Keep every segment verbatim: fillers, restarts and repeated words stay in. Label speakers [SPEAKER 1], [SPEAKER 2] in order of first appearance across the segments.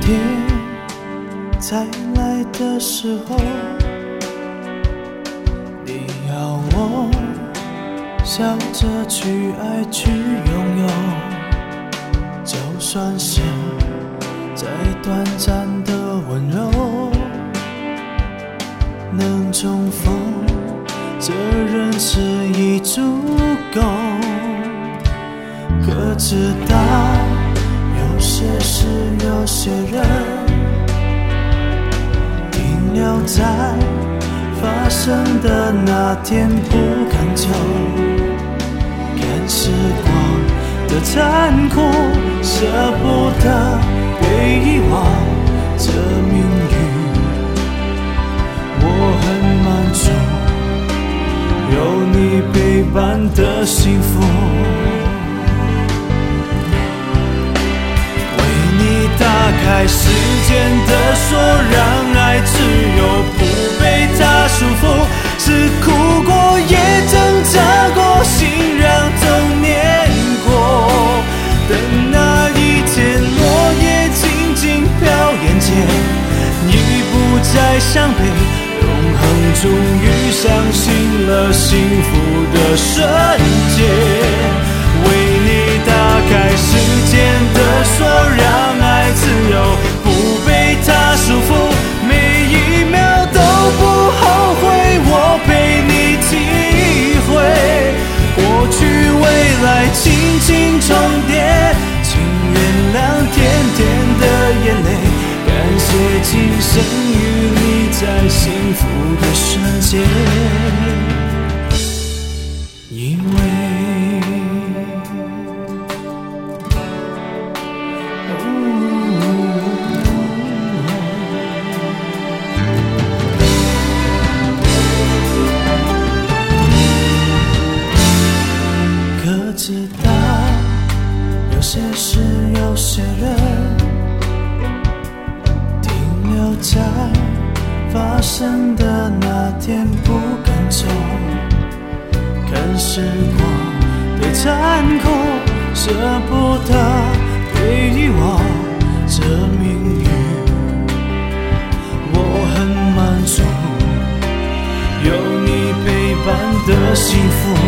[SPEAKER 1] 天再来的时候，你要我笑着去爱去拥有，就算是再短暂的温柔，能重逢这人世已足够。可知道有些事有些人停留在发生的那天不敢走，看时光的残酷，舍不得被遗忘，这命运我很满足，有你陪伴的幸福。打开时间的锁，让爱自由，不被它束缚。是哭过，也挣扎过，心让冬年过。等那一天，落叶静静飘眼前，已不再伤悲。永恒终于相信了幸福的瞬间。为你打开时间的锁，让爱自由，不被它束缚，每一秒都不后悔，我陪你体会，过去未来轻轻重叠，请原谅甜甜的眼泪，感谢今生与你在幸福的瞬间，因为知道有些事有些人停留在发生的那天不敢走，看时光的残酷，舍不得被遗忘，这命运我很满足，有你陪伴的幸福。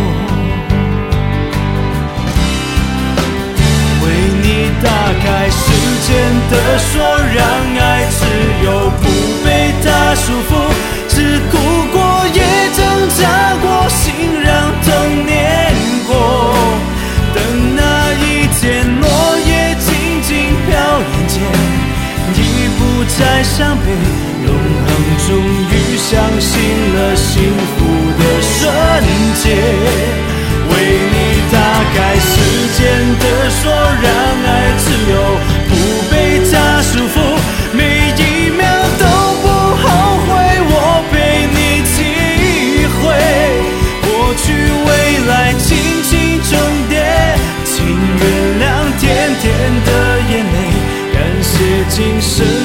[SPEAKER 1] 打开时间的锁，让爱自由，不被它束缚。只哭过，也挣扎过，心让冬年过。等那一天，落叶静静飘眼前，已不再伤悲。永恒终于相信了幸福的瞬间。为你打开时间的锁，让爱自由，不被它束缚，每一秒都不后悔，我陪你体会，过去未来轻轻重叠，请原谅甜甜的眼泪，感谢今生